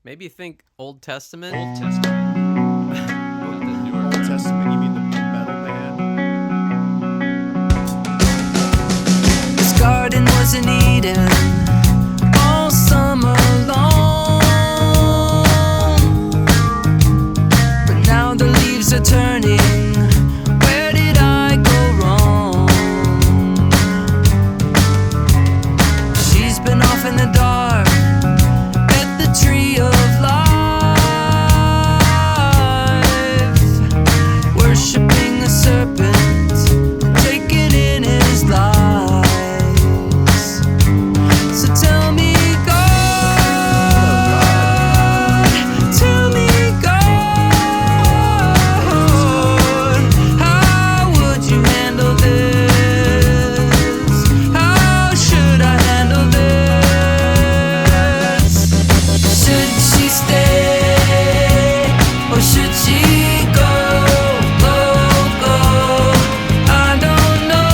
Maybe think Old Testament. Old Testament. Old Testament, you mean the metal band? This garden was an Eden all summer long, but now the leaves are turning. Where did I go wrong? She's been off in the dark at the tree of life, worshipping the serpent, taking in his lies. So tell me, God, tell me, God, how would you handle this? How should I handle this? Should she stay or should she go? Go, go, I don't know.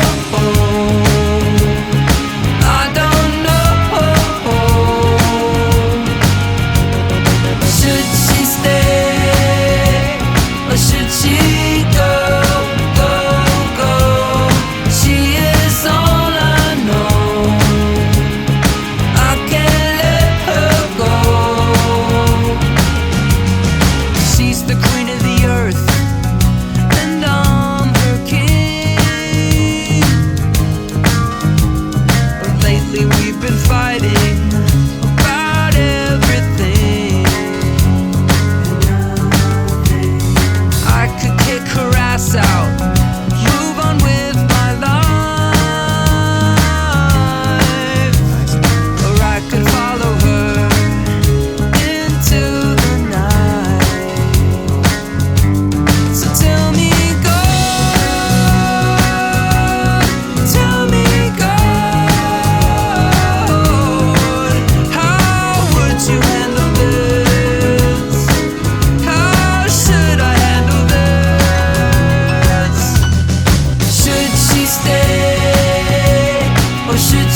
I don't know. Should she stay or should she go? Go, go, she is all I know. I can't let her go. She's the queen of the earth, and I'm her king. But lately we've been fighting about everything. I could kick her ass out, move on with my life, or I could follow her into the night. So tell me, God, tell me, God, how would you handle this? How should I handle this? Should she stay or should